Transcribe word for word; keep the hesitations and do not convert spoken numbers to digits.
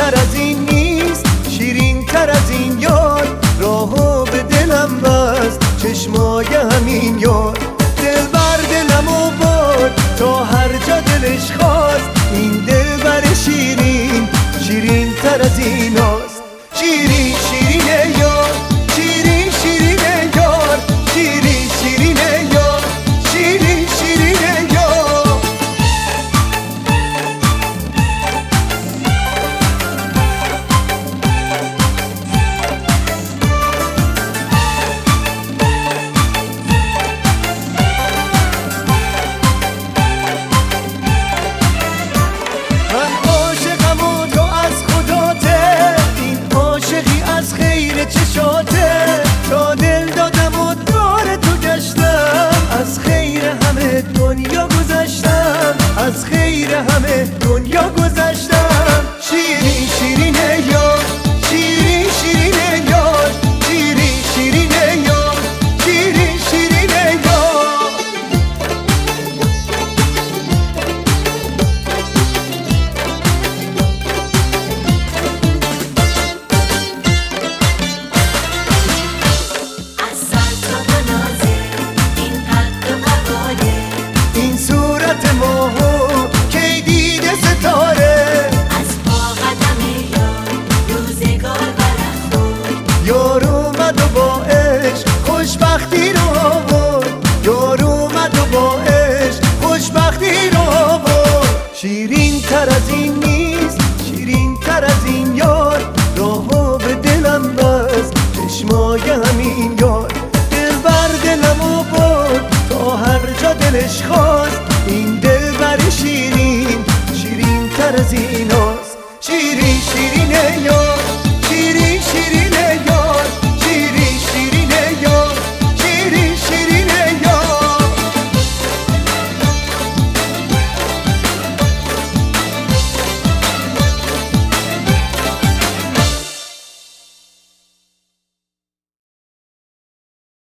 تر از این نیست، شیرین تر از این یار. راهو به دلم بست چشمای همین یار. دل بر دلمو برد تا هر جا دلش خواست. این دل بر شیرین، شیرین تر از این هاست. شیرین شیرین یار، شیرین شیرین یار، شیرین شیرین یار، شیرین شیرین یار. من عاشقم و تو از خداته، این عاشقی از خیر چشاته. تا دل دادم و دور تو گشتم، از خیر همه دنیا گذشتم، از خیر همه دنیا گذشتم. شیرین شیرین یار، شیرین شیرین یار، شیرین شیرین یار، شیرین شیرین یار. از سر تا نازه این قد و قواره، این صورت ماهو کی دیده ستاره. از پا قدم یار روزگار برخورد. یار اومد و با عشق خوشبختی رو آورد. یار اومد و با عشق خوشبختی رو آورد. شیرین تر از این نیست، شیرین تر از این یار. راهو به دلم بست چشمای همین یار. دل بر دلمو برد تا هر جا دلش خواست. این دل بر شیرین، شیرین تر از این